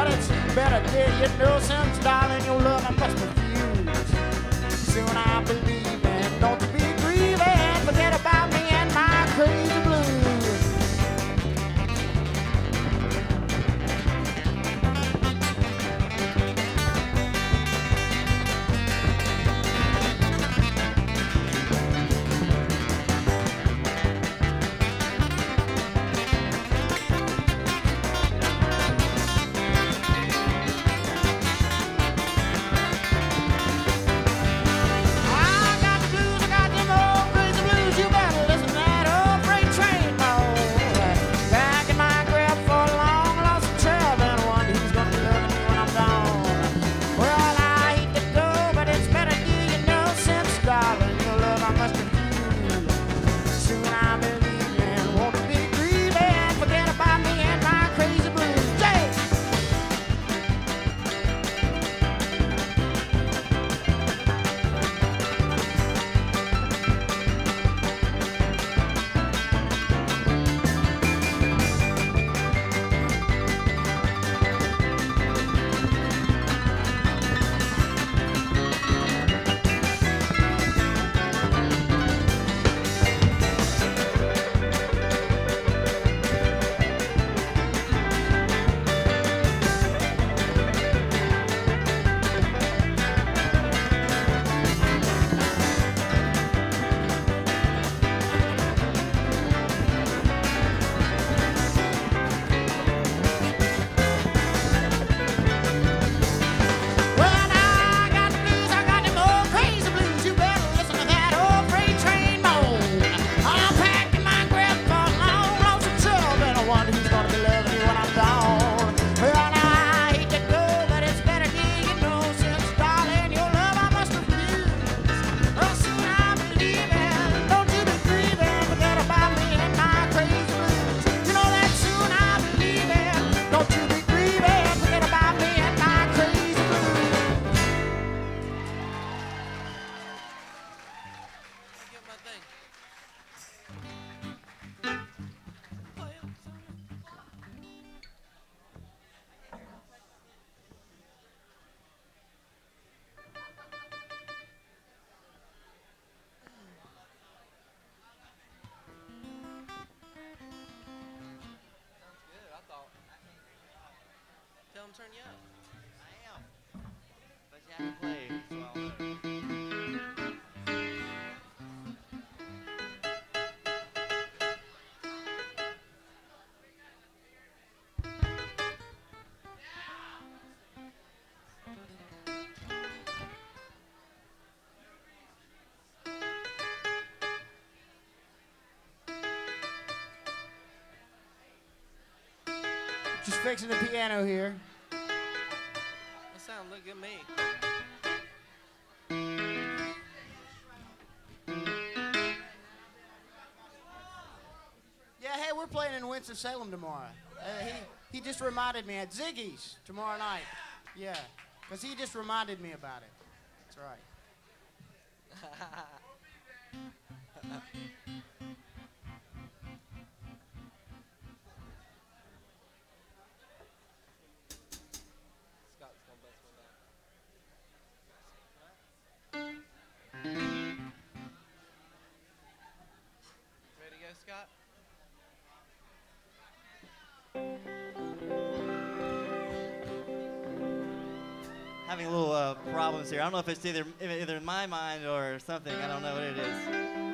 but it's better, dear. You know, since darling, your love I must refuse. Soon I believe, and don't you be grieving. Forget about me and my crazy blues. Turn you up. I am. But you have to play, so I'll know. Just fixing the piano here. That sound look good to me. Yeah, hey, we're playing in Winston-Salem tomorrow. He just reminded me at Ziggy's tomorrow night. Yeah, because he just reminded me about it. That's right. Scott's gonna bust one down. Ready to go, Scott? Having a little problems here. I don't know if it's either in my mind or something. I don't know what it is.